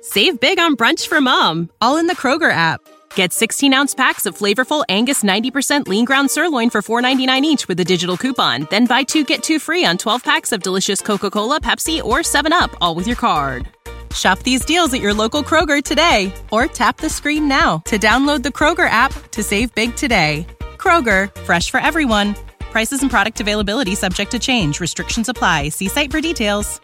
Save big on brunch for mom, all in the Kroger app. Get 16-ounce packs of flavorful Angus 90% lean ground sirloin for $4.99 each with a digital coupon. Then buy 2, get 2 free on 12 packs of delicious Coca-Cola, Pepsi, or 7-Up, all with your card. Shop these deals at your local Kroger today, or tap the screen now to download the Kroger app to save big today. Kroger, fresh for everyone. Prices and product availability subject to change. Restrictions apply. See site for details.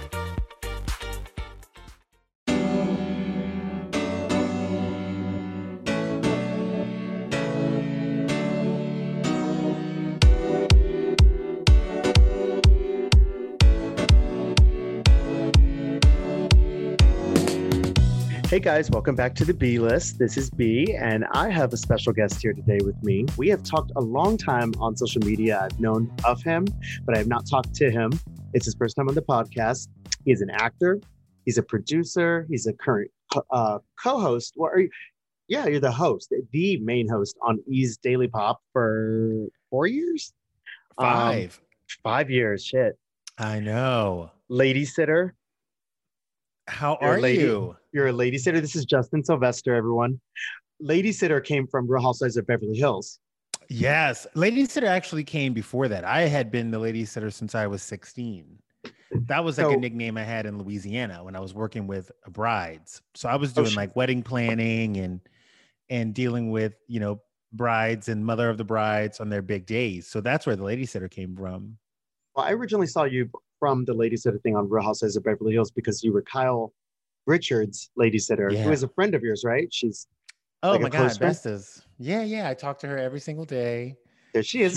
Hey guys, welcome back to the B List. This is B, and I have a special guest here today with me. We have talked a long time on social media. I've known of him, but I have not talked to him. It's his first time on the podcast. He's an actor. He's a producer. He's a current co-host. You're the host, the main host on E's Daily Pop for 4 years? 5. 5 years, shit. I know. Lady sitter. How are you? You're a lady sitter. This is Justin Sylvester, everyone. Lady sitter came from Real Housewives of Beverly Hills. Yes. Lady sitter actually came before that. I had been the lady sitter since I was 16. That was like a nickname I had in Louisiana when I was working with brides. So I was doing like wedding planning and dealing with, brides and mother of the brides on their big days. So that's where the lady sitter came from. Well, I originally saw you from the lady sitter thing on Real Housewives of Beverly Hills because you were Kyle Richards' lady sitter, who is a friend of yours, right? She's my God, besties. Yeah. I talk to her every single day. There she is.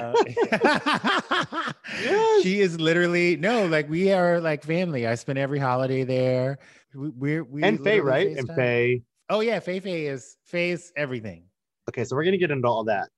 She is literally we are like family. I spend every holiday there. We and Faye, right? FaceTime. And Faye. Oh yeah, Faye's everything. Okay, so we're gonna get into all that.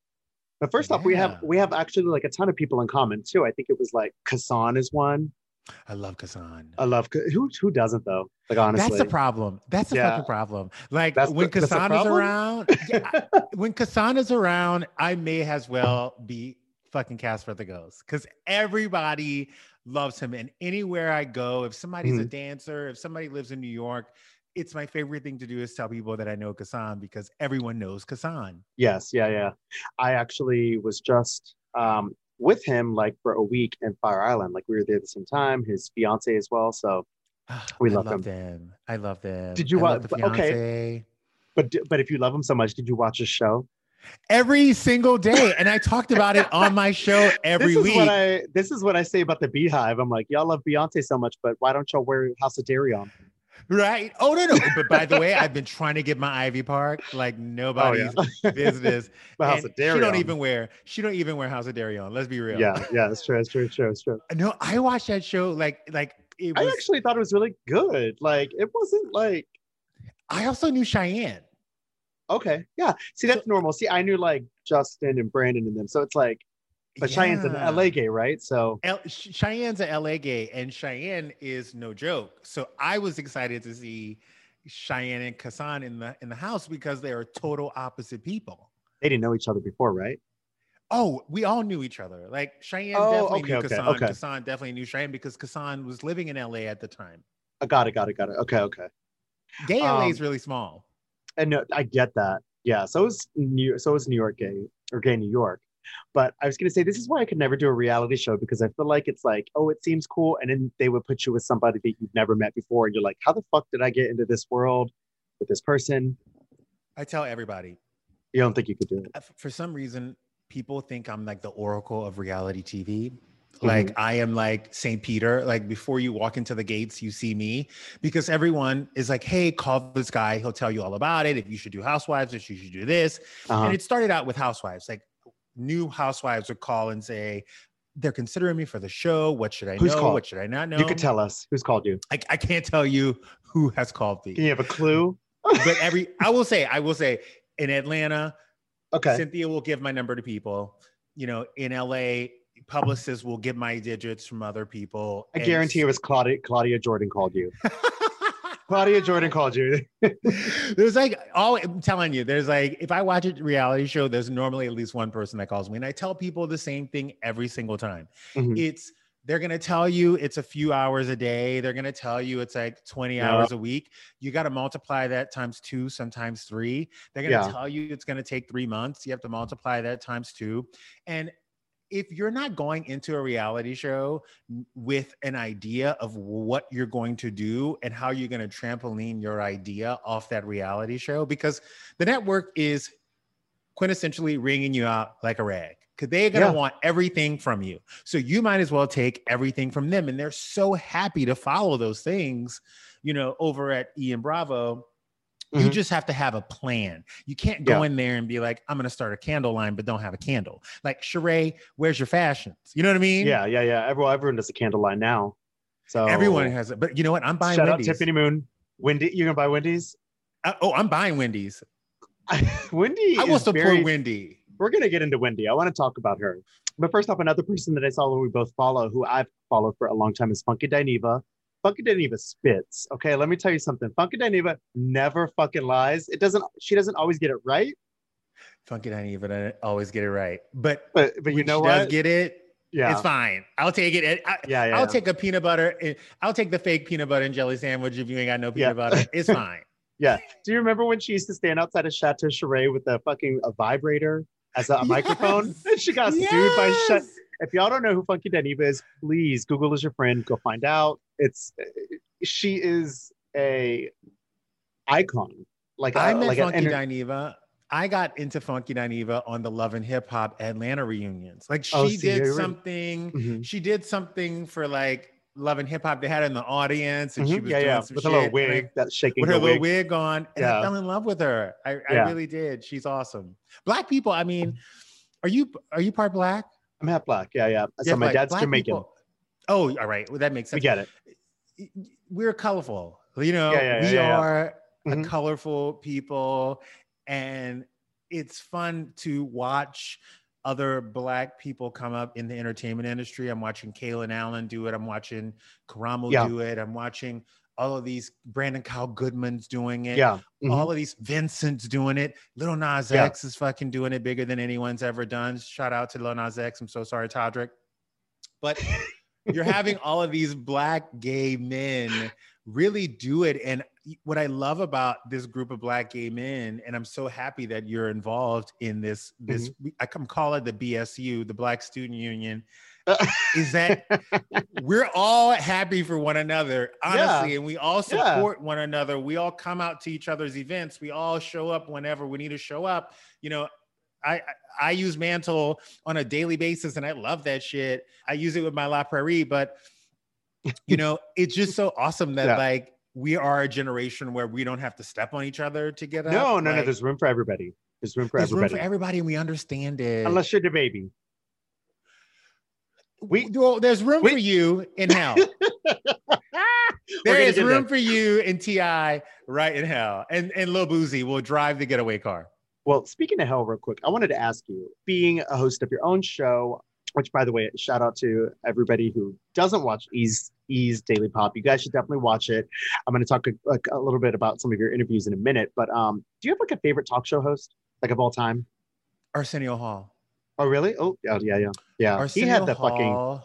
But first off, we have actually like a ton of people in common too. I think it was like Kasan is one. I love Kasan. Who doesn't though? Like honestly, that's the problem. That's the fucking problem. Like when Kasan is around, when Kasan is around, I may as well be fucking Casper the Ghost because everybody loves him. And anywhere I go, if somebody's a dancer, if somebody lives in New York, it's my favorite thing to do is tell people that I know Kasan because everyone knows Kasan. Yes, yeah. I actually was just with him like for a week in Fire Island. Like we were there at the same time, his fiance as well. So we loved him. I love them. Did you watch? Okay, but if you love him so much, did you watch his show? Every single day, and I talked about it on my show every week. This is what I say about the Beehive. I'm like, y'all love Beyonce so much, but why don't y'all wear House of Dairy on? Right? Oh no! But by the way, I've been trying to get my Ivy Park like nobody's business. House of Dairy. She don't even wear House of Dairy on. Let's be real. Yeah, it's true. No, I watched that show like it was. I actually thought it was really good. Like it wasn't like. I also knew Cheyenne. Okay, yeah. See, that's normal. See, I knew like Justin and Brandon and them, so it's like. But Cheyenne's an LA gay, right? So Cheyenne's an LA gay, and Cheyenne is no joke. So I was excited to see Cheyenne and Kasan in the house because they are total opposite people. They didn't know each other before, right? Oh, we all knew each other. Like Cheyenne definitely knew Kasan. Okay. Kasan definitely knew Cheyenne because Kasan was living in LA at the time. I got it. Okay. Gay LA is really small. And no, I get that. Yeah. So is New York gay or gay New York. But I was going to say, this is why I could never do a reality show because I feel like it's like, oh, it seems cool. And then they would put you with somebody that you've never met before. And you're like, how the fuck did I get into this world with this person? I tell everybody. You don't think you could do it? For some reason, people think I'm like the oracle of reality TV. Like I am like St. Peter, like before you walk into the gates, you see me because everyone is like, hey, call this guy. He'll tell you all about it. If you should do Housewives, if you should do this. And it started out with Housewives, like new housewives would call and say, they're considering me for the show. What should I know? What should I not know? You could tell us who's called you. I can't tell you who has called me. Can you have a clue? But I will say in Atlanta, okay, Cynthia will give my number to people. In LA, publicists will give my digits from other people. I guarantee it was Claudia Jordan called you. Claudia Jordan called you. There's I'm telling you, there's like, if I watch a reality show, there's normally at least one person that calls me. And I tell people the same thing every single time. It's They're going to tell you it's a few hours a day. They're going to tell you it's like 20 hours a week. You got to multiply that times 2, sometimes 3. They're going to tell you it's going to take 3 months. You have to multiply that times 2. And if you're not going into a reality show with an idea of what you're going to do and how you're going to trampoline your idea off that reality show, because the network is quintessentially wringing you out like a rag, because they're going to want everything from you. So you might as well take everything from them. And they're so happy to follow those things, you know, over at Ian Bravo. You just have to have a plan. You can't go in there and be like, I'm going to start a candle line, but don't have a candle. Like, Sheree, where's your fashions? You know what I mean? Yeah. Everyone does a candle line now. So everyone has it. But you know what? I'm buying Wendy's. Shout out Tiffany Moon. Wendy, you're going to buy Wendy's? I'm buying Wendy's. Wendy I will support Wendy. We're going to get into Wendy. I want to talk about her. But first off, another person that I saw when we both follow, who I've followed for a long time, is Funky Dineva. Funky Dineva spits. Okay, let me tell you something. Funky Dineva never fucking lies. She doesn't always get it right. Funky Dineva doesn't always get it right. But you know what? Does get it. Yeah. It's fine. I'll take it. I'll take a peanut butter. I'll take the fake peanut butter and jelly sandwich if you ain't got no peanut butter. It's fine. Yeah. Do you remember when she used to stand outside of Chateau Charest with a vibrator as a microphone? She got sued by Chateau. If y'all don't know who Funky Dineva is, please Google is your friend. Go find out. She is a icon. I met Funky Dineva. I got into Funky Dineva on the Love and Hip Hop Atlanta reunions. Like she did something. She did something for like Love and Hip Hop. They had her in the audience, and she was doing some with shit, a little wig, that shaking with her little wig on. And I fell in love with her. I really did. She's awesome. Black people. I mean, are you part Black? I'm half Black. Yeah. So my dad's Jamaican. People. Oh, all right. Well, that makes sense. We get it. We're colorful. You know, we are a colorful people, and it's fun to watch other Black people come up in the entertainment industry. I'm watching Kaylin Allen do it. I'm watching Karamo do it. I'm watching all of these, Brandon Kyle Goodman's doing it. Yeah. All of these, Vincent's doing it. Lil Nas X is fucking doing it bigger than anyone's ever done. Shout out to Lil Nas X. I'm so sorry, Todrick. But you're having all of these Black gay men really do it. And what I love about this group of Black gay men, and I'm so happy that you're involved in this, I come call it the BSU, the Black Student Union, is that we're all happy for one another, honestly, and we all support one another. We all come out to each other's events. We all show up whenever we need to show up. You know, I use Mantle on a daily basis, and I love that shit. I use it with my La Prairie, but you know, it's just so awesome that like we are a generation where we don't have to step on each other to get up. No. There's room for everybody. There's room for everybody, and we understand it. Unless you're the baby. There's room for you in hell. There is room for you in TI right in hell. And Lil Boozy will drive the getaway car. Well, speaking of hell real quick, I wanted to ask you, being a host of your own show, which, by the way, shout out to everybody who doesn't watch E's Daily Pop. You guys should definitely watch it. I'm going to talk a little bit about some of your interviews in a minute. But do you have like a favorite talk show host, like of all time? Arsenio Hall. Oh, really? Oh, yeah. Arsenio he had the Hall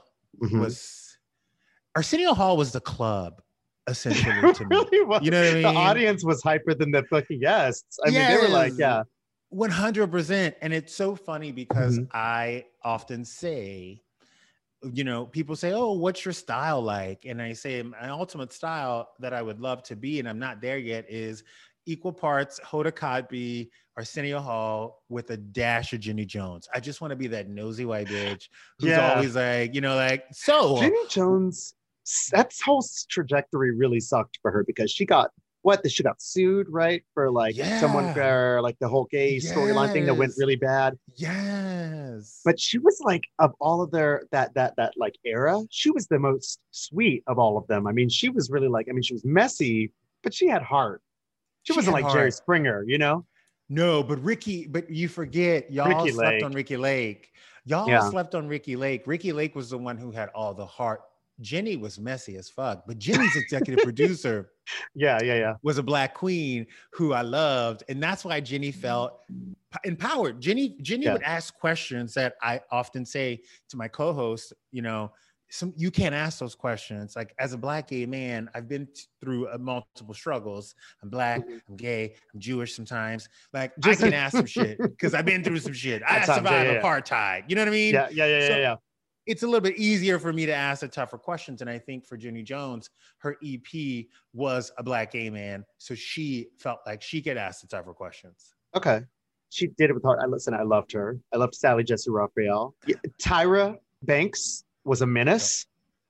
Arsenio Hall was the club, essentially, to me. Really was. You know what I mean? The audience was hyper than the fucking guests. I mean, they were like, 100%. And it's so funny because I often say, you know, people say, oh, what's your style like? And I say, my ultimate style that I would love to be, and I'm not there yet, is equal parts Hoda Kotb, Arsenio Hall with a dash of Jenny Jones. I just want to be that nosy white bitch who's always like, you know, like, so. Jenny Jones, that whole trajectory really sucked for her because she got sued, right? For like someone for like the whole gay storyline thing that went really bad. Yes. But she was like, of all of their that like era, she was the most sweet of all of them. I mean, she was really like, I mean, she was messy, but she had heart. She wasn't like Jerry Springer, you know? No, but you forget, y'all slept on Ricky Lake. Y'all slept on Ricky Lake. Ricky Lake was the one who had all the heart. Jenny was messy as fuck, but Jenny's executive producer was a Black queen who I loved. And that's why Jenny felt empowered. Jenny would ask questions that I often say to my co-host, you know, you can't ask those questions. Like as a Black gay man, I've been through multiple struggles. I'm Black, I'm gay, I'm Jewish sometimes. Like I can ask some shit because I've been through some shit. I survived apartheid. You know what I mean? Yeah. It's a little bit easier for me to ask the tougher questions. And I think for Jenny Jones, her EP was a Black gay man. So she felt like she could ask the tougher questions. Okay. She did it with heart. Listen, I loved her. I loved Sally Jessy Raphael. Yeah, Tyra Banks was a menace.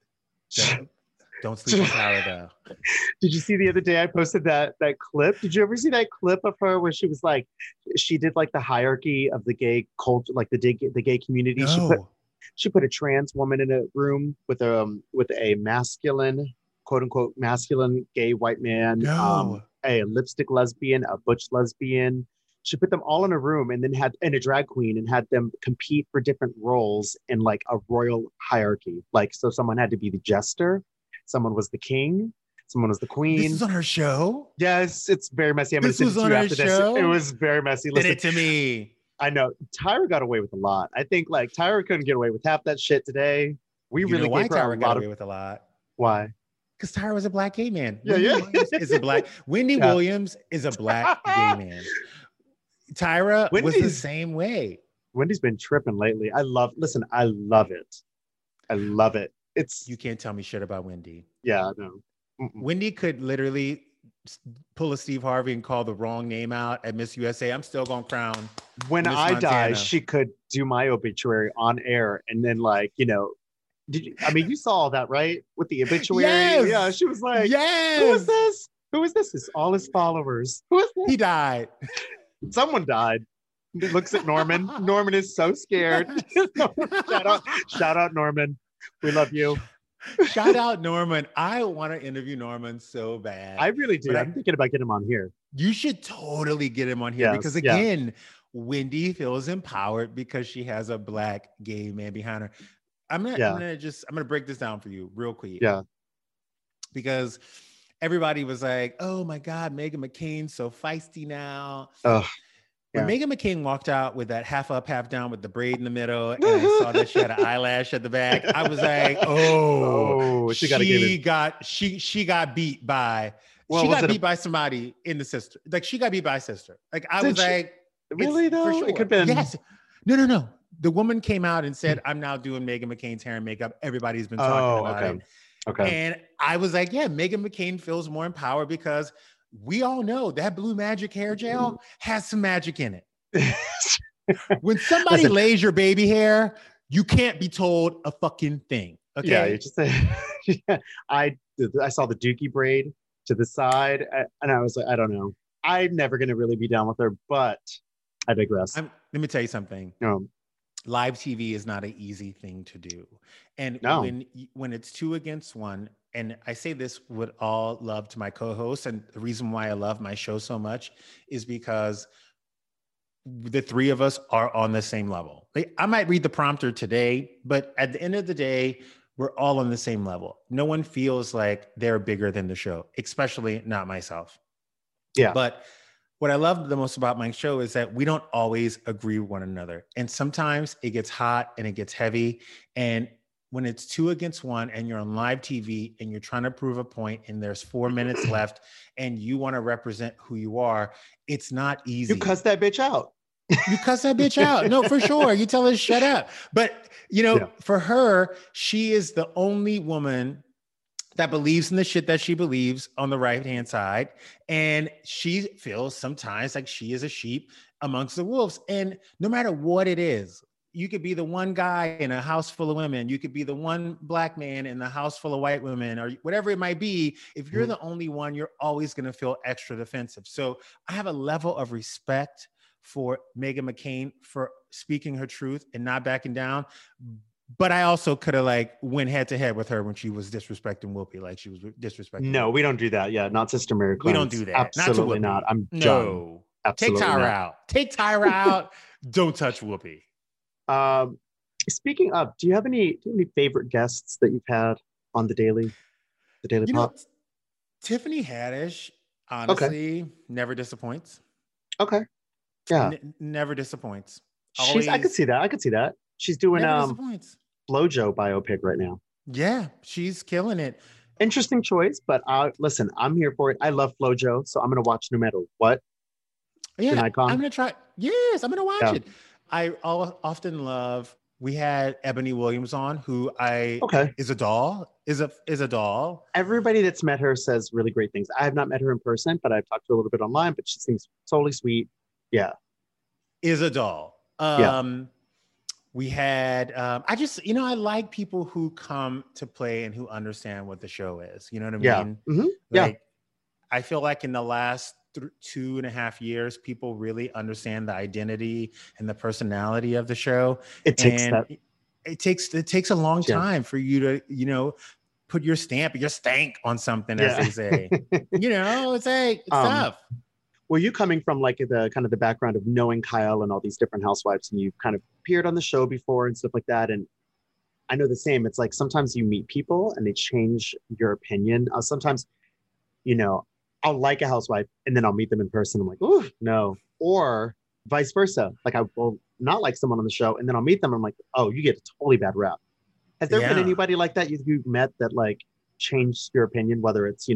Don't sleep on Tyra, though. Did you see the other day I posted that clip? Did you ever see that clip of her where she was like, she did like the hierarchy of the gay culture, like the gay community? No. She put a trans woman in a room with a masculine, quote unquote, masculine gay white man, a lipstick lesbian, a butch lesbian. She put them all in a room and then had a drag queen and had them compete for different roles in like a royal hierarchy. Like, so someone had to be the jester, someone was the king, someone was the queen. This is on her show? Yes, it's very messy. I'm going to send it to you after this. It was very messy. Send it to me. I know Tyra got away with a lot. I think like Tyra couldn't get away with half that shit today. We really gave her Tyra got away with a lot. Why? Because Tyra was a Black gay man. Wendy Williams is a Black gay man. Tyra was the same way. Wendy's been tripping lately. I love it. I love it. You can't tell me shit about Wendy. Yeah, no. Wendy could literally pull a Steve Harvey and call the wrong name out at Miss USA. I'm still gonna crown. When Miss I die, she could do my obituary on air, and then like, you know, you saw all that, right? With the obituary. Yes! Yeah, she was like, yes! Who is this? Who is this? It's all his followers. Who is this? He died. Someone died. He looks at Norman. Norman is so scared. Shout out Norman. We love you. Shout out Norman. I want to interview Norman so bad. I really do. I'm thinking about getting him on here. You should totally get him on here because again, Wendy feels empowered because she has a Black gay man behind her. I'm gonna break this down for you real quick. Yeah. Because everybody was like, oh my God, Meghan McCain's so feisty now. When Meghan McCain walked out with that half up, half down with the braid in the middle, and I saw that she had an eyelash at the back, I was like, she got beat by somebody in the sister. Like she got beat by a sister. Like I was like, really though? Sure. It could have been. Yes. No. The woman came out and said, I'm now doing Meghan McCain's hair and makeup. Everybody's been talking about it. Okay. And I was like, yeah, Meghan McCain feels more empowered because we all know that blue magic hair gel has some magic in it. When somebody lays your baby hair, you can't be told a fucking thing. Okay. Yeah, you just I saw the Dookie braid to the side, and I was like, I don't know. I'm never gonna really be down with her, but I digress. Let me tell you something. Live TV is not an easy thing to do. And when it's 2 against 1, and I say this with all love to my co-hosts, and the reason why I love my show so much is because the 3 of us are on the same level. I might read the prompter today, but at the end of the day, we're all on the same level. No one feels like they're bigger than the show, especially not myself. Yeah. But what I love the most about my show is that we don't always agree with one another. And sometimes it gets hot and it gets heavy. And when it's 2 against 1 and you're on live TV and you're trying to prove a point and there's 4 minutes left and you want to represent who you are, it's not easy. You cuss that bitch out. You cuss that bitch out. No, for sure. You tell her, shut up. But, for her, she is the only woman that believes in the shit that she believes on the right-hand side. And she feels sometimes like she is a sheep amongst the wolves. And no matter what it is, you could be the one guy in a house full of women. You could be the one Black man in the house full of white women, or whatever it might be. If you're the only one, you're always going to feel extra defensive. So I have a level of respect for Meghan McCain for speaking her truth and not backing down. But I also could have went head to head with her when she was disrespecting Whoopi, like she was disrespecting. No, we don't do that. Yeah, not Sister Mary Clarence. We don't do that. Absolutely not. I'm done. Absolutely Take Tyra not. out. Take Tyra out. Don't touch Whoopi. Speaking of, do you have any favorite guests that you've had on the Daily Pop? Tiffany Haddish, honestly, never disappoints. Okay. Yeah. Never disappoints. I could see that. She's doing FloJo biopic right now. Yeah, she's killing it. Interesting choice, but listen, I'm here for it. I love FloJo, so I'm gonna watch no matter what. She's an Yeah, I'm icon. gonna try. Yes, I'm gonna watch Yeah. it. Often love. We had Ebony Williams on, who I Okay. is a doll. Is a doll. Everybody that's met her says really great things. I have not met her in person, but I've talked to her a little bit online, but she seems totally sweet. Yeah. Is a doll. Yeah. We had I just I like people who come to play and who understand what the show is. You know what I Yeah. mean? Yeah. Like I feel like in the last 2.5 years, people really understand the identity and the personality of the show. It takes And that. it takes a long Yeah. time for you to put your stamp, your stank on something, as Yeah. they say. It's like it's tough. Were you coming from like the kind of the background of knowing Kyle and all these different housewives, and you've kind of appeared on the show before and stuff like that? And I know the same. It's like sometimes you meet people and they change your opinion. Sometimes, you know, I'll like a housewife and then I'll meet them in person. I'm like, oh no. Or vice versa. Like I will not like someone on the show and then I'll meet them. And I'm like, oh, you get a totally bad rap. Has there been Yeah. anybody like that you've met that like changed your opinion, whether it's,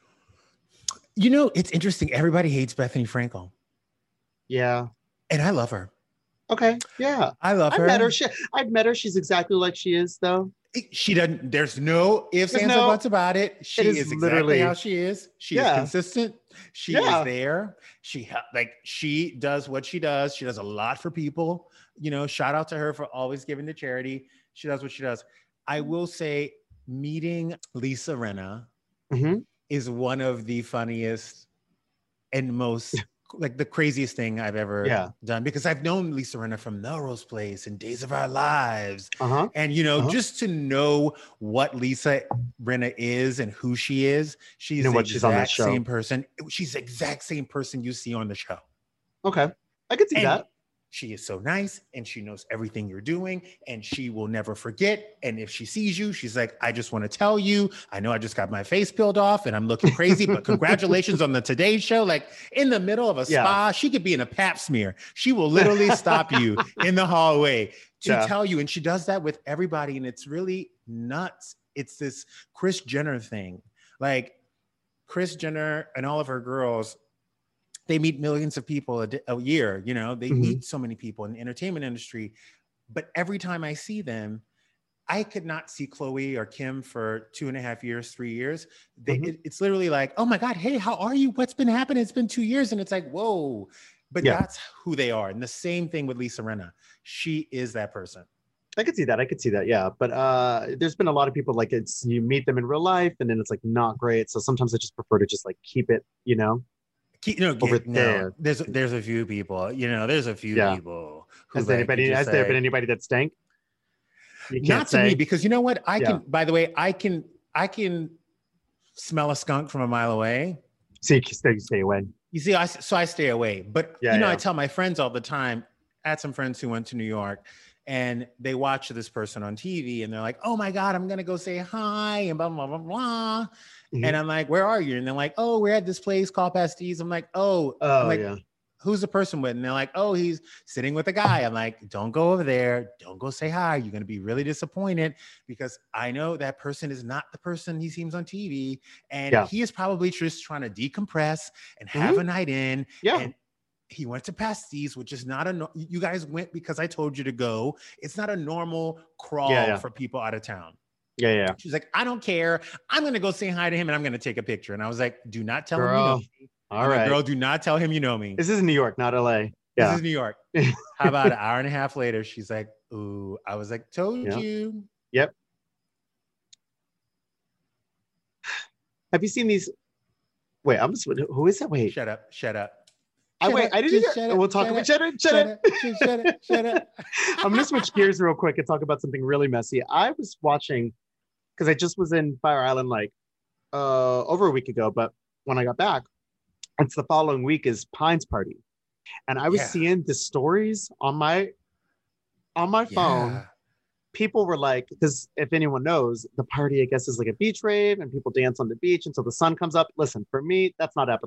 It's interesting. Everybody hates Bethany Frankel, yeah. and I love her. Okay. Yeah. I love I've her. met her. I've met her. She's exactly like she is, though. She doesn't. There's no ifs, There's ands, or no- buts about it. She is is exactly literally- how she is. She Yeah. is consistent. She Yeah. is there. She does what she does. She does a lot for people. Shout out to her for always giving to charity. She does what she does. I will say, meeting Lisa Rinna Mhm. is one of the funniest and most like the craziest thing I've ever Yeah. done, because I've known Lisa Rinna from Melrose Place and Days of Our Lives. Uh-huh. And, just to know what Lisa Rinna is and who she is, she's the what she's on that exact show. same person. She's the exact same person you see on the show. Okay. I could see And that. she is so nice and she knows everything you're doing and she will never forget. And if she sees you, she's like, I just want to tell you, I know I just got my face peeled off and I'm looking crazy, but congratulations on the Today Show. Like in the middle of a spa, she could be in a pap smear. She will literally stop you in the hallway to tell you. And she does that with everybody. And it's really nuts. It's this Kris Jenner thing. Like Kris Jenner and all of her girls, they meet millions of people a year. They meet so many people in the entertainment industry. But every time I see them, I could not see Khloe or Kim for 2.5 years, 3 years. It's literally like, oh my God, hey, how are you? What's been happening? It's been 2 years. And it's like, whoa. But that's who they are. And the same thing with Lisa Rinna. She is that person. I could see that. Yeah. But there's been a lot of people like you meet them in real life and then it's like not great. So sometimes I just prefer to just like keep it, over there. There's a few people, there's a few people. Has there been anybody that stank? Not to me, because you know what? By the way, I can smell a skunk from a mile away. So you stay away. You see, I stay away. But I tell my friends all the time. I had some friends who went to New York and they watch this person on TV and they're like, oh my God, I'm gonna go say hi and blah blah blah blah. And I'm like, where are you? And they're like, oh, we're at this place called Pastis. I'm like, who's the person with? And they're like, oh, he's sitting with a guy. I'm like, don't go over there. Don't go say hi. You're going to be really disappointed because I know that person is not the person he seems on TV. And he is probably just trying to decompress and have a night in. Yeah. And he went to Pastis, which is not you guys went because I told you to go. It's not a normal crawl for people out of town. Yeah. She's like, I don't care. I'm going to go say hi to him and I'm going to take a picture. And I was like, do not tell him you know me. All right. Girl, do not tell him you know me. This is New York, not LA. Yeah. This is New York. How about an hour and a half later? She's like, ooh, I was like, told you. Yep. Have you seen these? Wait, who is that? Wait. Shut up. I didn't hear. We'll talk about Shut up. I'm going to switch gears real quick and talk about something really messy. I was watching, because I just was in Fire Island like over a week ago, but when I got back, it's the following week is Pine's party. And I was seeing the stories on my phone. People were like, because if anyone knows, the party, I guess, is like a beach rave and people dance on the beach until the sun comes up. Listen, for me, that's not appetizing.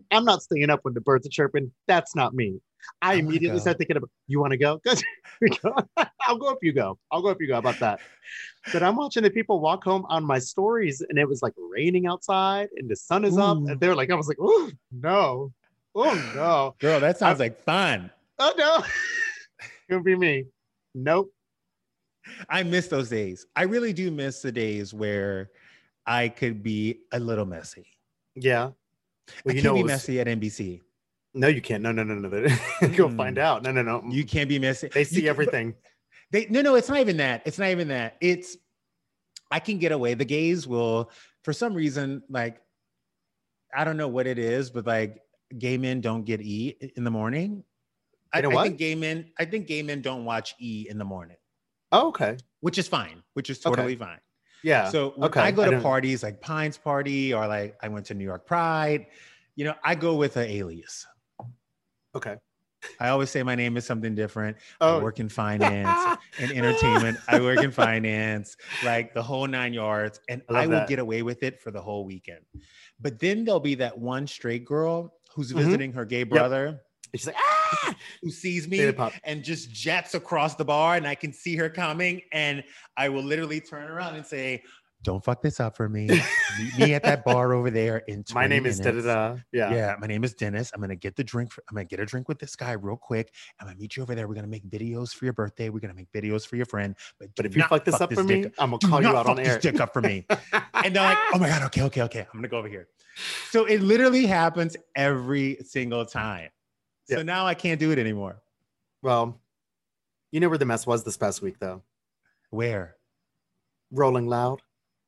I'm not staying up when the birds are chirping. That's not me. I immediately start thinking about, you want to go? I'll go if you go. I'll go if you go. How about that? But I'm watching the people walk home on my stories, and it was like raining outside and the sun is up. And they're like, I was like, oh no. Oh no. Girl, that sounds like fun. Oh no. It would be me. Nope. I miss those days. I really do miss the days where I could be a little messy. Yeah. Well, I can't be messy at NBC. No, you can't. No. You'll find out. No. You can't be messy. They see everything. No, it's not even that. It's not even that. It's, I can get away. The gays will, for some reason, like, I don't know what it is, but like gay men don't get E in the morning. I think gay men don't watch E in the morning. Oh, okay. Which is fine. Which is totally fine. Yeah. So when I go to parties like Pines Party, or like I went to New York Pride, you know, I go with an alias. Okay. I always say my name is something different. I work in finance and entertainment. I work in finance, like the whole 9 yards. And I will get away with it for the whole weekend. But then there'll be that one straight girl who's visiting her gay brother. And she's like, who sees me and just jets across the bar, and I can see her coming, and I will literally turn around and say, don't fuck this up for me. Meet me at that bar over there in 20 My name minutes. is da-da-da. Yeah, my name is Dennis. I'm gonna get the drink. I'm gonna get a drink with this guy real quick. I'm gonna meet you over there. We're gonna make videos for your birthday. We're gonna make videos for your friend. But if you fuck this up for me, I'm gonna call you out on air. This dick up for me. And they're like, oh my god, okay. I'm gonna go over here. So it literally happens every single time. So now I can't do it anymore. Well, you know where the mess was this past week, though? Where? Rolling Loud.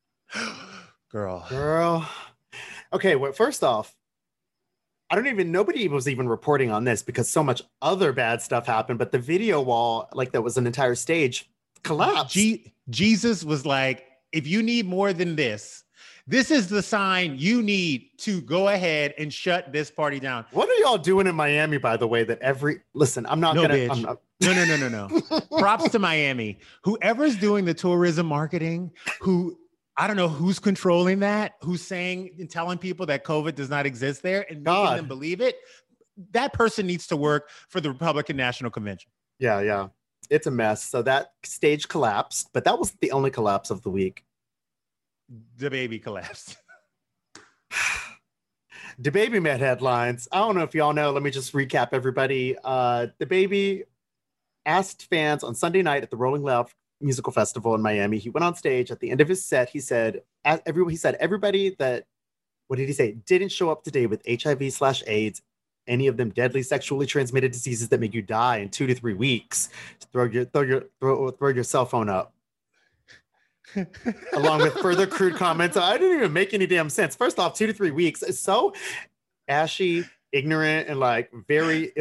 Girl. Okay, well, first off, nobody was even reporting on this because so much other bad stuff happened, but the video wall, like that was an entire stage, collapsed. Jesus was like, if you need more than this, this is the sign you need to go ahead and shut this party down. What are y'all doing in Miami, by the way, listen, I'm not going to... No. Props to Miami. Whoever's doing the tourism marketing, I don't know who's controlling that, who's saying and telling people that COVID does not exist there and making them believe it. That person needs to work for the Republican National Convention. Yeah. It's a mess. So that stage collapsed, but that was the only collapse of the week. The baby collapsed. The baby made headlines. I don't know if y'all know. Let me just recap everybody. The baby asked fans on Sunday night at the Rolling Loud Musical Festival in Miami. He went on stage at the end of his set. He said, everybody that, what did he say? Didn't show up today with HIV/AIDS, any of them deadly sexually transmitted diseases that make you die in 2 to 3 weeks. Throw your cell phone up. Along with further crude comments. I didn't even make any damn sense. First off, 2 to 3 weeks is so ashy, ignorant, and like very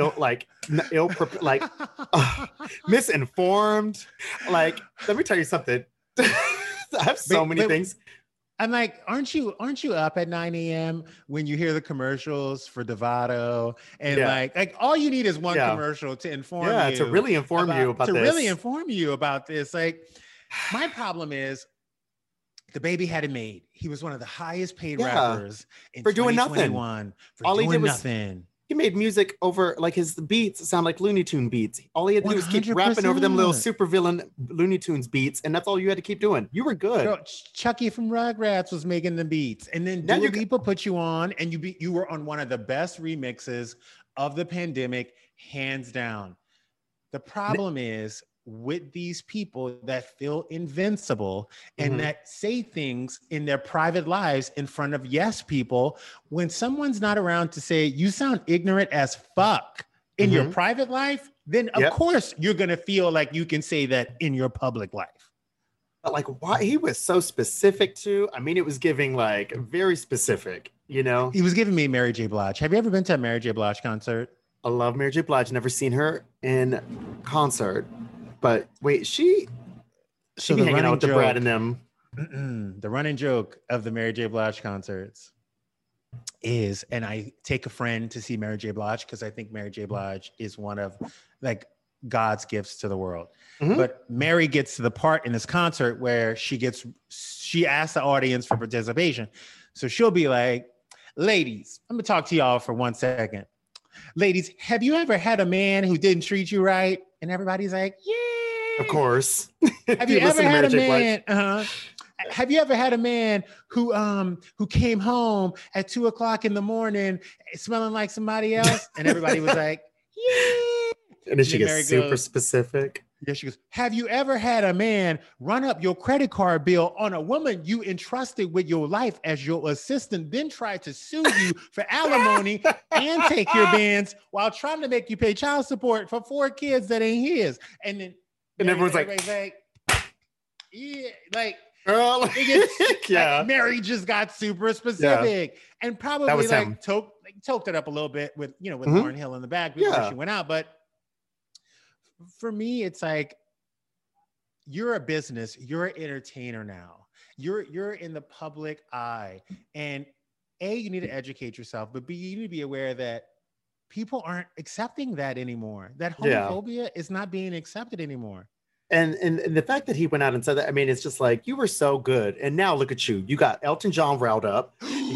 misinformed. Like, let me tell you something. I have so many things. I'm like, aren't you up at 9 a.m. when you hear the commercials for Dovato? And like all you need is one commercial to inform you. Yeah, to really inform you about this. Like, my problem is the baby had it made. He was one of the highest paid rappers in for doing nothing. Nothing. He made music over, like, his beats sound like Looney Tune beats. All he had to do was keep rapping over them little supervillain Looney Tunes beats, and that's all you had to keep doing. You were good. Girl, Chucky from Rugrats was making the beats, and then Dua Lipa put you on, and you were on one of the best remixes of the pandemic, hands down. The problem is with these people that feel invincible and that say things in their private lives in front of people, when someone's not around to say, you sound ignorant as fuck in your private life, then of course you're going to feel like you can say that in your public life. But like, why he was so specific too? I mean, it was giving like very specific, you know? He was giving me Mary J. Blige. Have you ever been to a Mary J. Blige concert? I love Mary J. Blige. Never seen her in concert. But wait, she be hanging out with the Brad and them. The running joke of the Mary J. Blige concerts is, and I take a friend to see Mary J. Blige because I think Mary J. Blige is one of like God's gifts to the world. But Mary gets to the part in this concert where she asks the audience for participation. So she'll be like, Ladies, I'm gonna talk to y'all for 1 second. Ladies, have you ever had a man who didn't treat you right? And everybody's like, yeah. Of course. Have you ever had a man? Have you ever had a man who came home at 2:00 in the morning smelling like somebody else? And everybody was like, yeah. And then she gets super specific. Yeah, she goes, have you ever had a man run up your credit card bill on a woman you entrusted with your life as your assistant, then tried to sue you for alimony and take your bands while trying to make you pay child support for 4 kids that ain't his? And then everyone's like, yeah, like, girl, yeah. Like Mary just got super specific and probably like toked it up a little bit with, with Lauryn Hill in the back before she went out. But for me, it's like, you're a business, you're an entertainer now. You're in the public eye. And A, you need to educate yourself, but B, you need to be aware that people aren't accepting that anymore. That homophobia is not being accepted anymore. And the fact that he went out and said that, I mean, it's just like, you were so good. And now look at you. You got Elton John riled up.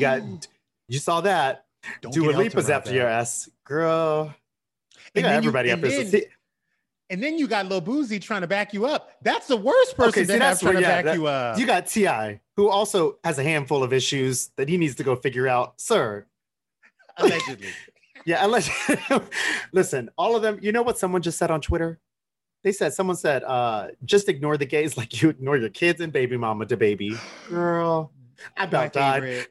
You saw that. Dua Lipa's after your ass. Girl. You got everybody up there. And then you got Lil Boosie trying to back you up. That's the worst person to have trying to back you up. You got T.I., who also has a handful of issues that he needs to go figure out. Sir. Allegedly. Yeah, allegedly. Listen, all of them, you know what someone just said on Twitter? Someone said, just ignore the gays like you ignore your kids and baby mama to baby. Girl, I about died.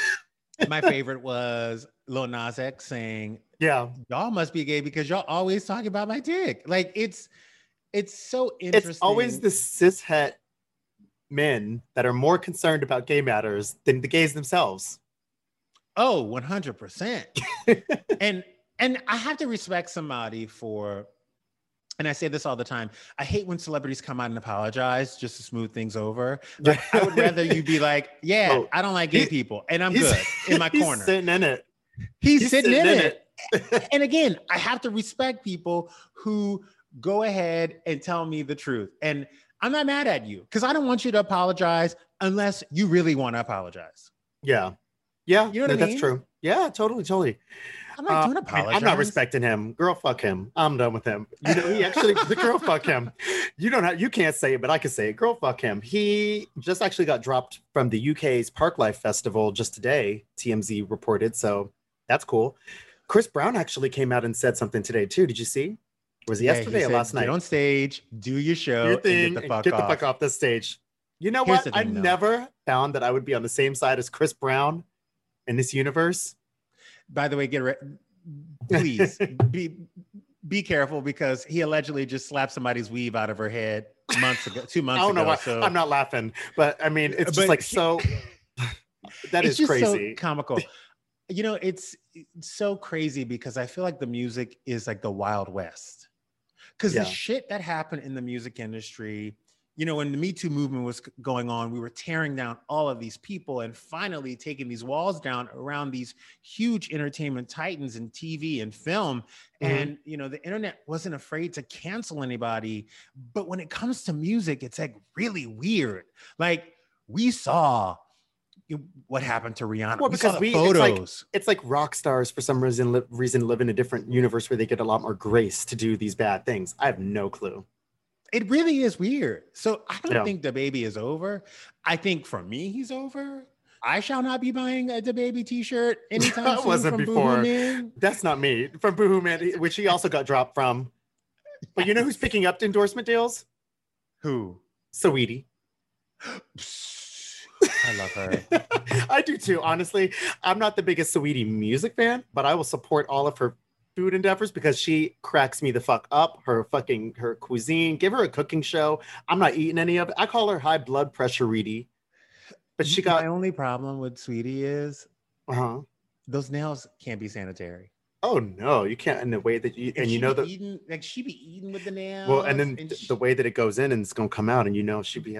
My favorite was Lil Nas X saying, yeah, y'all must be gay because y'all always talking about my dick. Like, it's so interesting. It's always the cishet men that are more concerned about gay matters than the gays themselves. Oh, 100%. And I have to respect somebody for, and I say this all the time, I hate when celebrities come out and apologize just to smooth things over. Like, I would rather you be like, I don't like gay people, and I'm good in my corner. He's sitting in it. He's sitting in it. And again, I have to respect people who go ahead and tell me the truth. And I'm not mad at you because I don't want you to apologize unless you really want to apologize. Yeah. Yeah. You know what I mean? That's true. Yeah, totally. I'm not doing apologize. I'm not respecting him. Girl, fuck him. I'm done with him. You know, he actually, the girl, fuck him. You can't say it, but I can say it. Girl, fuck him. He just actually got dropped from the UK's Parklife Festival just today, TMZ reported. So that's cool. Chris Brown actually came out and said something today too. Did you see? Was it yesterday or last night? Get on stage, do your show, your thing, and get the fuck off the stage. You know what? I never found that I would be on the same side as Chris Brown in this universe. By the way, please be careful because he allegedly just slapped somebody's weave out of her head 2 months ago. I don't know why. So. I'm not laughing, but I mean, it's just like so. That is crazy. So comical. You know, it's so crazy because I feel like the music is like the Wild West. Because the shit that happened in the music industry, you know, when the Me Too movement was going on, we were tearing down all of these people and finally taking these walls down around these huge entertainment titans in TV and film. Mm-hmm. And, you know, the internet wasn't afraid to cancel anybody. But when it comes to music, it's like really weird. Like we saw what happened to Rihanna. Well, because photos. It's like rock stars for some reason live in a different universe where they get a lot more grace to do these bad things. I have no clue. It really is weird. So I don't think DaBaby is over. I think for me, he's over. I shall not be buying a DaBaby t-shirt anytime soon. That wasn't from before. Boohoo Man. That's not me. From Boohoo Man, which he also got dropped from. But you know who's picking up endorsement deals? Who? Saweetie. I love her. I do too, honestly. I'm not the biggest Saweetie music fan, but I will support all of her food endeavors because she cracks me the fuck up. Her cuisine. Give her a cooking show. I'm not eating any of it. I call her high blood pressure Reedy. But she got... My only problem with Saweetie is those nails can't be sanitary. Oh no, you can't in the way that you... And you know that... Like she be eating with the nails. Well, and then the way that it goes in and it's going to come out and you know she'd be...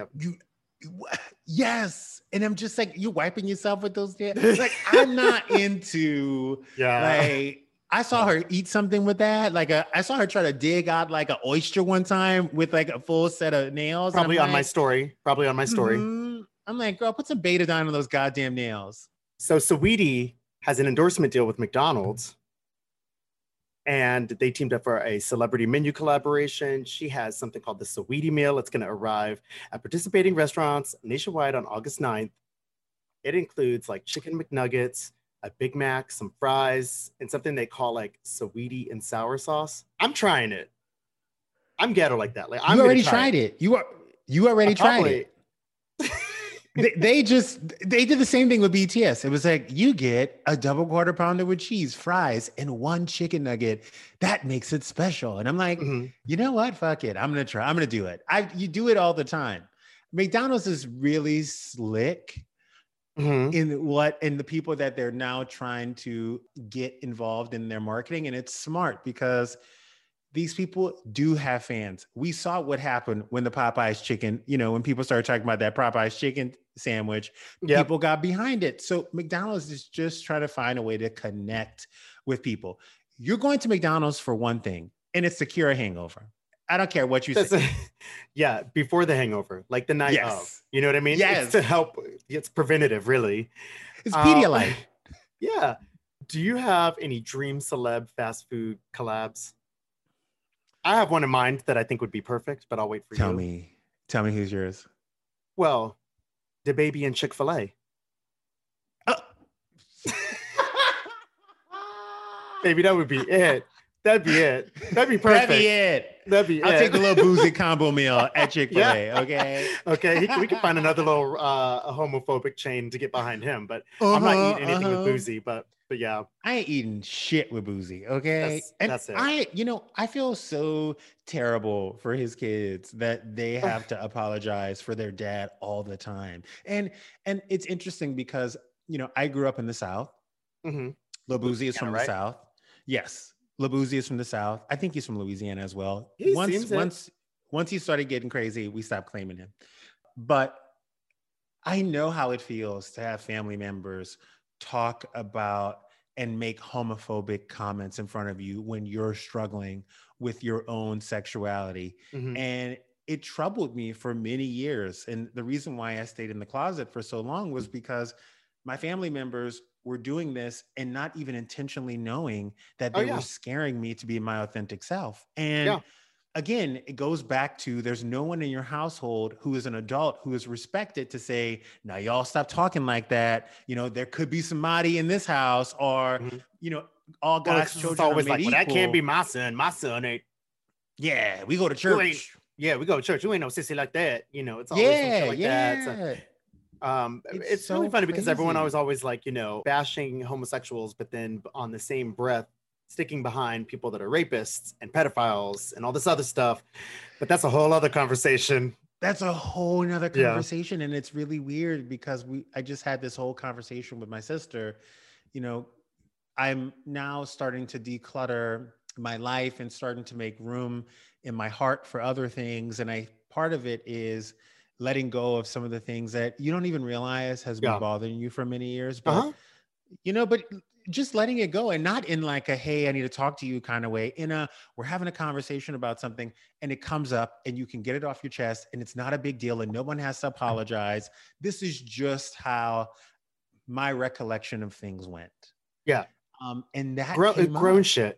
Yes. And I'm just like, you're wiping yourself with those nails? Like, I'm not into... Like, I saw her eat something with that. Like, I saw her try to dig out like an oyster one time with like a full set of nails. Probably on my story. Mm-hmm. I'm like, girl, put some betadine on those goddamn nails. So Saweetie has an endorsement deal with McDonald's. And they teamed up for a celebrity menu collaboration. She has something called the Saweetie Meal. It's going to arrive at participating restaurants nationwide on August 9th. It includes like chicken McNuggets, a Big Mac, some fries, and something they call like Saweetie and sour sauce. I'm trying it. I'm ghetto like that. Like, you already tried it. You already tried it. They did the same thing with BTS. It was like, you get a double quarter pounder with cheese, fries, and one chicken nugget. That makes it special. And I'm like, you know what? Fuck it. I'm gonna try. I'm gonna do it. You do it all the time. McDonald's is really slick in the people that they're now trying to get involved in their marketing, and it's smart because these people do have fans. We saw what happened when the Popeyes chicken, when people started talking about that Popeyes chicken sandwich, people got behind it. So McDonald's is just trying to find a way to connect with people. You're going to McDonald's for one thing, and it's to cure a hangover. I don't care what you say. Before the hangover, like the night of. You know what I mean? Yes. It's to help. It's preventative, really. It's Pedialyte. Yeah. Do you have any dream celeb fast food collabs? I have one in mind that I think would be perfect, but I'll wait for you. Tell me who's yours. Well, DaBaby and Chick-fil-A. Baby, that would be it. That'd be it. That'd be perfect. That'd be it. I'll take a little boozy combo meal at Chick-fil-A, okay? Okay, we can find another little a homophobic chain to get behind him, but I'm not eating anything with boozy, but yeah. I ain't eating shit with boozy, okay? That's it. I feel so terrible for his kids that they have to apologize for their dad all the time. And it's interesting because, I grew up in the South. Lil Boozy is from the South. Yes. Lil Boozy is from the South. I think he's from Louisiana as well. Once he started getting crazy, we stopped claiming him. But I know how it feels to have family members talk about and make homophobic comments in front of you when you're struggling with your own sexuality. And it troubled me for many years. And the reason why I stayed in the closet for so long was because my family members were doing this and not even intentionally knowing that they were scaring me to be my authentic self. And again, it goes back to there's no one in your household who is an adult who is respected to say, now y'all stop talking like that. There could be somebody in this house or, all God's children are always like, well, that can't be my son. My son ain't. Yeah, we go to church. We go to church. You ain't no sissy like that. It's always some shit like that. So, it's so really funny because everyone was always like, bashing homosexuals, but then on the same breath, sticking behind people that are rapists and pedophiles and all this other stuff. But that's a whole other conversation. That's a whole nother conversation. And it's really weird because I just had this whole conversation with my sister. I'm now starting to declutter my life and starting to make room in my heart for other things. And part of it is letting go of some of the things that you don't even realize has been bothering you for many years. But, but just letting it go, and not in like a, hey, I need to talk to you kind of way, we're having a conversation about something and it comes up and you can get it off your chest and it's not a big deal and no one has to apologize. This is just how my recollection of things went. Yeah. And that grown shit.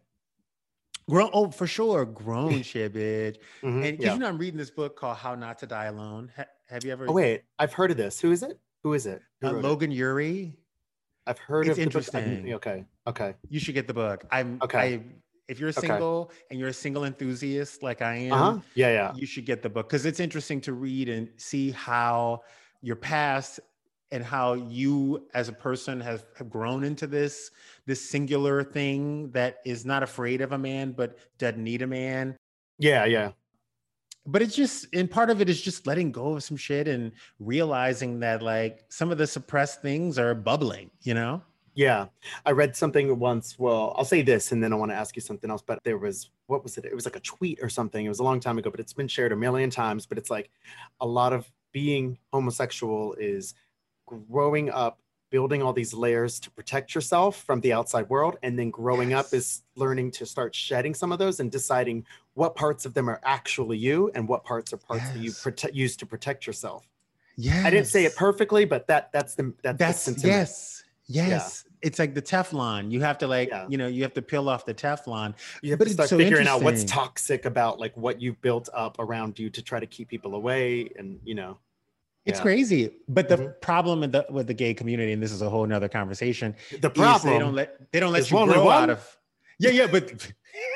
For sure. Grown shit, bitch. And I'm reading this book called How Not to Die Alone. Have you ever? Oh, wait, I've heard of this. Who is it? Logan Ury. I've heard of interesting. The book. Okay. You should get the book. If you're single and you're a single enthusiast like I am, you should get the book because it's interesting to read and see how your past and how you as a person have grown into this singular thing that is not afraid of a man, but doesn't need a man. Yeah. But it's just, and part of it is just letting go of some shit and realizing that like some of the suppressed things are bubbling, Yeah. I read something once. Well, I'll say this and then I want to ask you something else. But there was, what was it? It was like a tweet or something. It was a long time ago, but it's been shared a million times. But it's like a lot of being homosexual is growing up, building all these layers to protect yourself from the outside world. And then growing up is learning to start shedding some of those and deciding what parts of them are actually you and what parts are parts that you use to protect yourself. Yeah. I didn't say it perfectly, but that's the sentiment. Yes. it's like the Teflon. You have to like, Yeah. you have to peel off the Teflon. You have But to it's start so figuring out what's interesting. toxic about like what you've built up around you to try to keep people away. And, It's yeah. crazy. But the Mhm. problem with the gay community, and this is a whole nother conversation, The is problem they don't let is you only grow one. out of. Yeah, but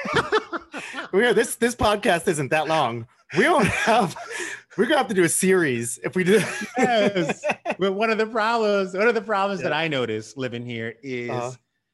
this podcast isn't that long. We're gonna have to do a series if we do. yes. But one of the problems that I notice living here is Uh-huh.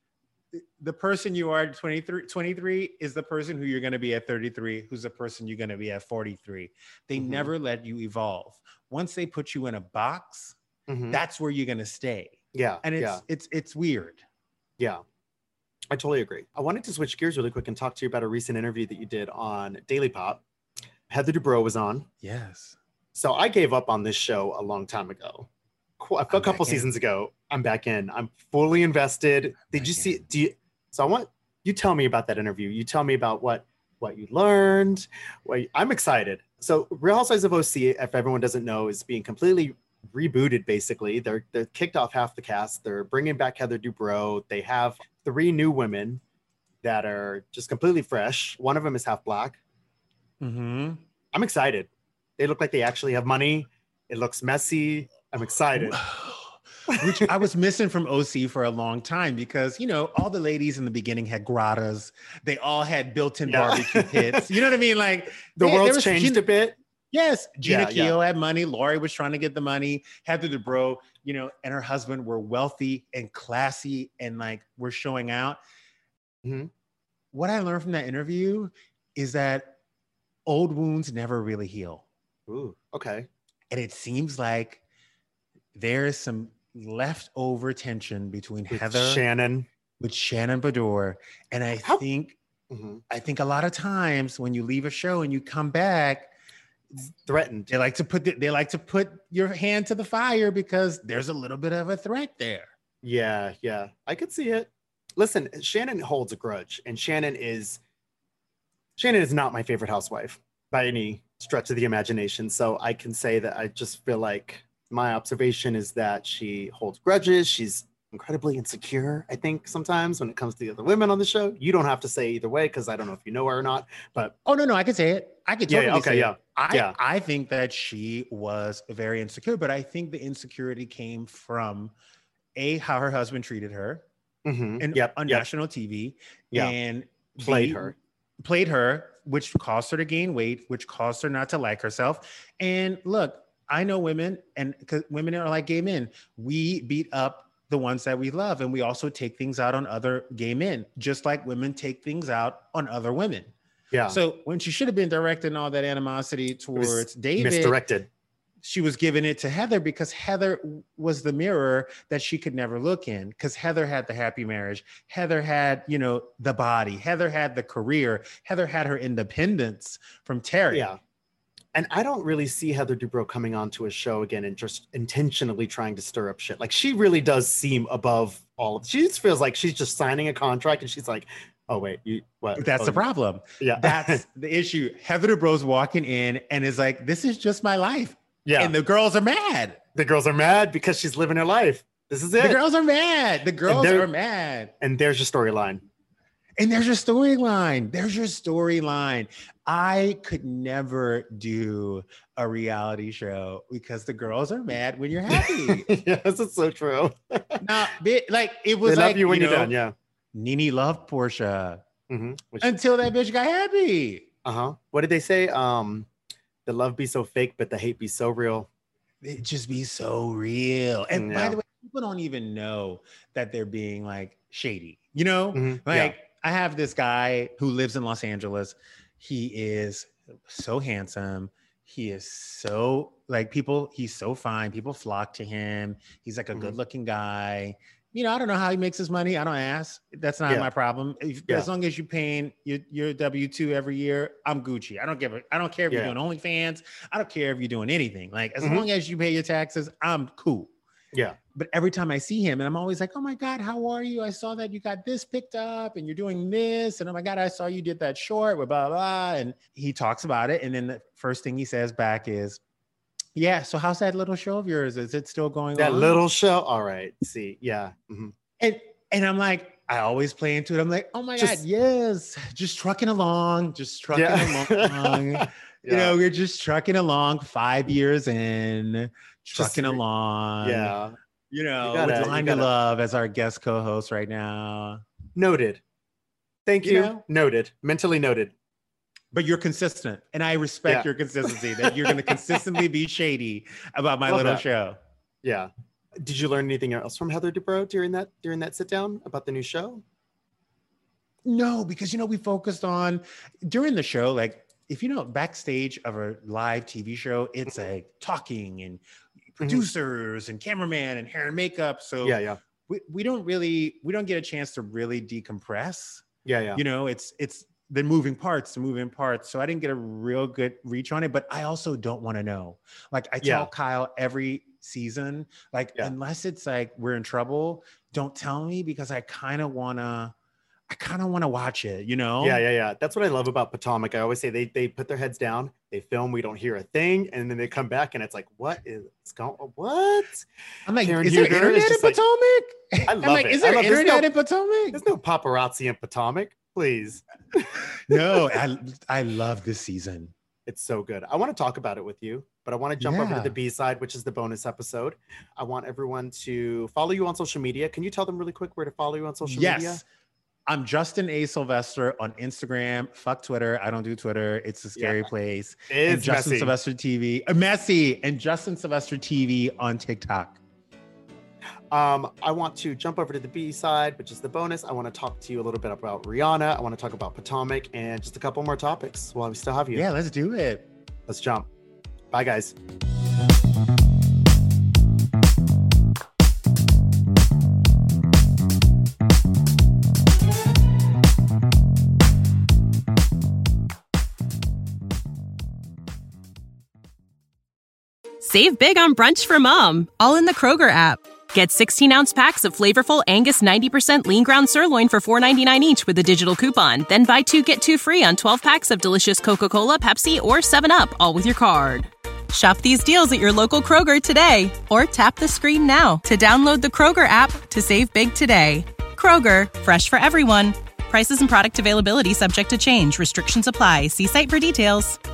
the person you are at 23 is the person who you're going to be at 33, who's the person you're going to be at 43. They Mhm. never let you evolve. Once they put you in a box, Mhm. that's where you're going to stay. Yeah. And yeah. it's weird. Yeah. I totally agree. I wanted to switch gears really quick and talk to you about a recent interview that you did on Daily Pop. Heather Dubrow was on. Yes. So I gave up on this show a long time ago. A couple seasons ago. I'm back in. I'm fully invested. Did you see? So I want you tell me about that interview. You tell me about what you learned. I'm excited. So Real Housewives of OC, if everyone doesn't know, is being completely rebooted. Basically, they're kicked off half the cast. They're bringing back Heather Dubrow. They have 3 new women that are just completely fresh. One of them is half black. Mm-hmm. I'm excited. They look like they actually have money. It looks messy. I'm excited. Which I was missing from OC for a long time because, all the ladies in the beginning had grottas. They all had built-in barbecue pits. You know what I mean? Like the world's changed a bit. Yes. Gina Yeah, Keogh had money. Lori was trying to get the money. Heather Dubrow, and her husband were wealthy and classy and like were showing out. Mm-hmm. What I learned from that interview is that old wounds never really heal. Ooh, okay. And it seems like there's some leftover tension between Heather with Shannon Beador. And I think a lot of times when you leave a show and you come back, threatened. They like to put your hand to the fire because there's a little bit of a threat there. Yeah, I could see it. Listen, Shannon holds a grudge, and Shannon is not my favorite housewife by any stretch of the imagination. So I can say that I just feel like my observation is that she holds grudges. She's incredibly insecure, I think, sometimes when it comes to the other women on the show. You don't have to say either way because I don't know if you know her or not. But no, I could say it. I could totally say it. Yeah. I think that she was very insecure, but I think the insecurity came from how her husband treated her on national TV and played her, which caused her to gain weight, which caused her not to like herself. And look, I know women, and because women are like gay men, we beat up the ones that we love, and we also take things out on other gay men, just like women take things out on other women. Yeah. So when she should have been directing all that animosity towards David, misdirected. She was giving it to Heather because Heather was the mirror that she could never look in, because Heather had the happy marriage. Heather had, the body. Heather had the career. Heather had her independence from Terry. Yeah. And I don't really see Heather Dubrow coming onto a show again and just intentionally trying to stir up shit. Like, she really does seem above all of. She just feels like she's just signing a contract and she's like, oh, wait, what? That's the problem. Yeah. That's the issue. Heather Dubrow's walking in and is like, this is just my life. Yeah. And the girls are mad. The girls are mad because she's living her life. This is it. The girls are mad. The girls are mad. And there's your storyline. I could never do a reality show because the girls are mad when you're happy. Yes, it's so true. Nah, it was they like love you when you're done. Yeah. Nene loved Portia until that bitch got happy. What did they say? The love be so fake, but the hate be so real. It just be so real. And by the way, people don't even know that they're being like shady. I have this guy who lives in Los Angeles. He is so handsome. He is so he's so fine. People flock to him. He's like a good looking guy. I don't know how he makes his money. I don't ask. That's not my problem. As long as you're paying your W-2 every year, I'm Gucci. I don't care if you're doing OnlyFans. I don't care if you're doing anything. Like, as long as you pay your taxes, I'm cool. Yeah. But every time I see him, and I'm always like, oh my God, how are you? I saw that you got this picked up and you're doing this. And oh my God, I saw you did that short with blah, blah. And he talks about it. And then the first thing he says back is, yeah, so how's that little show of yours? Is it still going on? That little show? All right. See, yeah. And And I'm like, I always play into it. I'm like, oh my God, yes. Just trucking along. along. You know, we're just trucking along 5 years in, trucking along. Yeah. You know, with Lanya Love as our guest co-host right now. Noted. Thank you. Noted. Mentally noted. But you're consistent. And I respect your consistency, that you're going to consistently be shady about my little show. Yeah. Did you learn anything else from Heather Dubrow during that sit down about the new show? No, because, you know, we focused on during the show, like, if you know, backstage of a live TV show, it's like talking and producers and cameraman and hair and makeup. So we don't get a chance to really decompress. Yeah. You know, it's the moving parts. So I didn't get a real good reach on it, but I also don't want to know. Like I tell Kyle every season, like, unless it's like we're in trouble, don't tell me, because I kind of want to watch it, you know? Yeah. That's what I love about Potomac. I always say they put their heads down, they film, we don't hear a thing, and then they come back and it's like, what? I'm like, is there internet in Potomac? I love it. Is there internet in Potomac? There's no paparazzi in Potomac, please. No, I love this season. It's so good. I want to talk about it with you, but I want to jump over to the B-side, which is the bonus episode. I want everyone to follow you on social media. Can you tell them really quick where to follow you on social media? Yes. I'm Justin A. Sylvester on Instagram. Fuck Twitter. I don't do Twitter. It's a scary place. It's and Justin messy. Sylvester TV. Messy. And Justin Sylvester TV on TikTok. I want to jump over to the B side, which is the bonus. I want to talk to you a little bit about Rihanna. I want to talk about Potomac and just a couple more topics while we still have you. Yeah, let's do it. Let's jump. Bye, guys. Save big on brunch for mom, all in the Kroger app. Get 16-ounce packs of flavorful Angus 90% lean ground sirloin for $4.99 each with a digital coupon. Then buy 2, get 2 free on 12 packs of delicious Coca-Cola, Pepsi, or 7-Up, all with your card. Shop these deals at your local Kroger today, or tap the screen now to download the Kroger app to save big today. Kroger, fresh for everyone. Prices and product availability subject to change. Restrictions apply. See site for details.